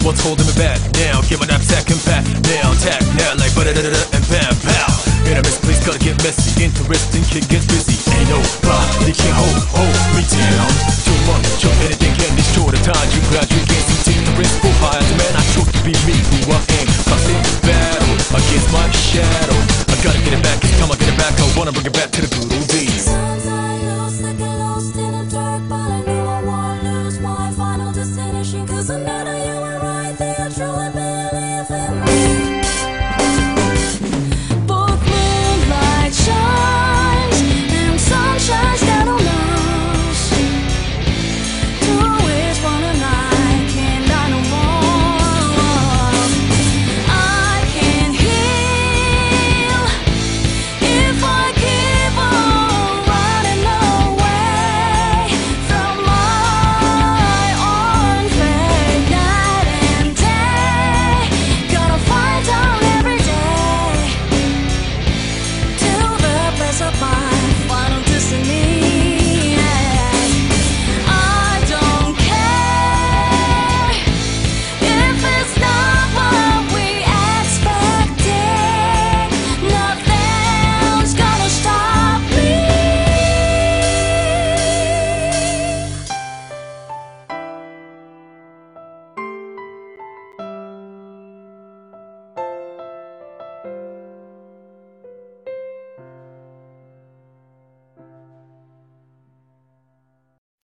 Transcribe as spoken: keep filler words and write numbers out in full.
What's holding me back now? Give my knapsack and pat. Now attack now like ba-da-da-da-da and bam, pow. In a misplace, gotta get messy. Interesting, kid gets busy. Ain't nobody can hold, hold me down. Too much of anything can destroy the time you graduate. Can't see take the risk for high as a man. I chose to be me, who I am. Cause in the battle against my shadow, I gotta get it back. It's time I get it back. I wanna bring it back to the good old days. Sometimes I lose, like I lost in the dark, but I knew I won't lose my final destination. Cause I'm not a you were right.